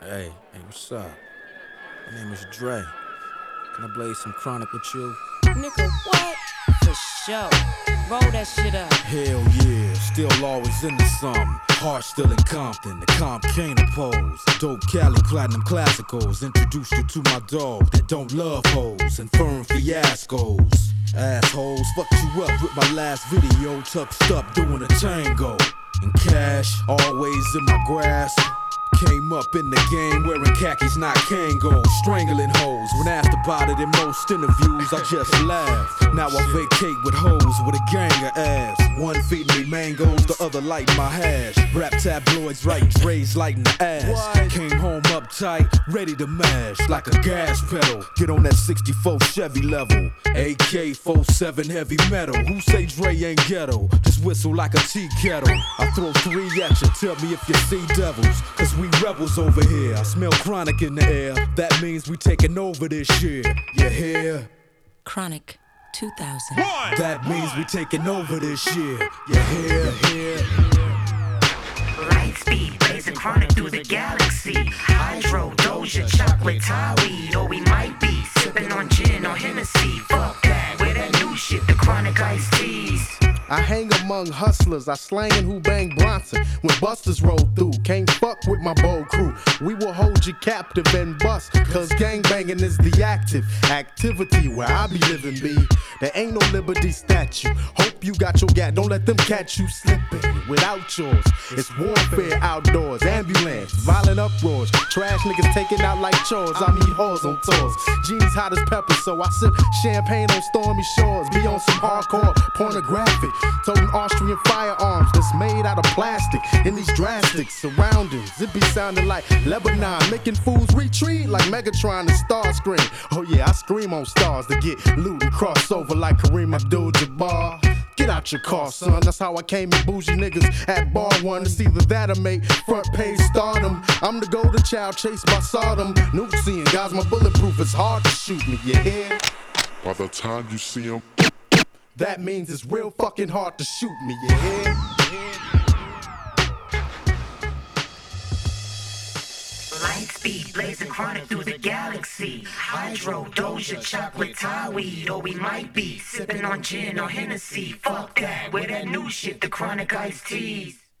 Hey, what's up? My name is Dre. Can I blaze some chronic with you? Nigga, what? For sure. Roll that shit up. Hell yeah, still always into something. Heart still in Compton, the comp can't oppose. Dope Cali platinum classicals. Introduced you to my dog that don't love hoes and firm fiascos. Assholes fucked you up with my last video. Tucked up doing a tango. And cash always in my grasp. Came up in the game wearing khakis, not Kangol. Strangling hoes. When asked about it in most interviews, I just laugh. Now I vacate with hoes with a gang of ass. One feeding me mangoes, the other light my hash. Rap tabloids writing Dre's lighting the ass. Came home uptight, ready to mash like a gas pedal. Get on that 64 Chevy level. AK-47 heavy metal. Who say Dre ain't ghetto? Just whistle like a tea kettle. I throw 3 at you, tell me if you see devils. Cause we rebels over here. I smell chronic in the air. That means we taking over this year. You hear? Chronic 2000. That means we taking over this year. You hear? Light speed, blazing chronic through the galaxy. Hydro, Doja, chocolate, Thai weed. Or we might be sipping on gin or Hennessy. Fuck that, with that new shit, the chronic iced teas. I hang among hustlers, I slangin' who bang Bronson. When busters roll through, can't fuck with my bold crew. We will hold you captive and bust, cause gangbangin' is the active activity where I be living, B. There ain't no Liberty statue. Hope you got your gat, don't let them catch you slipping without yours. It's warfare outdoors, ambulance, violent uproars. Trash niggas taking out like chores, I meet whores on tours. Jeans hot as pepper, so I sip champagne on stormy shores. Be on some hardcore pornographic. Toting Austrian firearms that's made out of plastic. In these drastic surroundings, it be sounding like Lebanon, making fools retreat like Megatron and Starscream. Oh yeah, I scream on stars to get loot and cross over like Kareem Abdul-Jabbar. Get out your car, son. That's how I came in bougie niggas at bar one. It's either that or make front page stardom. I'm the golden child chased by Sodom. Nuke guys, my bulletproof is hard to shoot me, you hear? By the time you see him, that means it's real fucking hard to shoot me, you hear? Light speed, blazing chronic through the galaxy. Hydro, Doja, chocolate, Thai weed. Or we might be sipping on gin or Hennessy. Fuck that, with that new shit, the chronic iced teas.